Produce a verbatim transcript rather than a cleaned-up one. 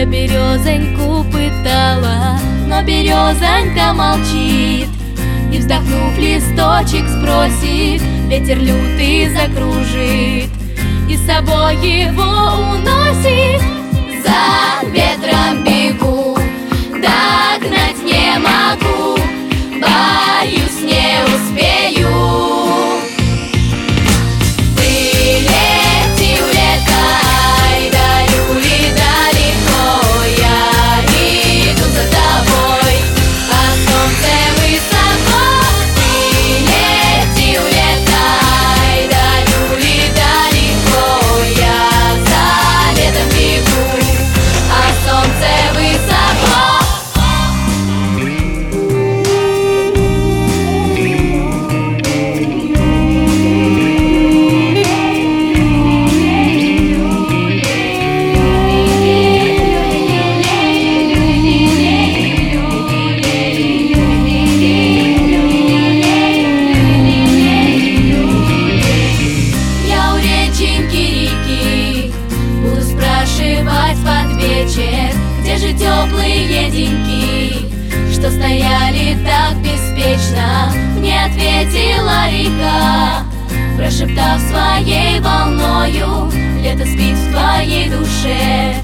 березоньку пытала, но березонька молчит. И вздохнув, листочек сбросит, ветер лютый закружит и с собой его уносит. За ветром бегу, догнать не могу, боюсь, не успею. Вылети, улетай, далюли далеко, я иду за тобой, а солнце высоко. Вылети, улетай, далюли далеко, я за ветром бегу, а солнце высоко. Я у реченьки реки буду спрашивать под вечер, где же теплые деньки, что стояли так беспечно. Мне ответила река, прошептав своей волною: лето спит в твоей душе.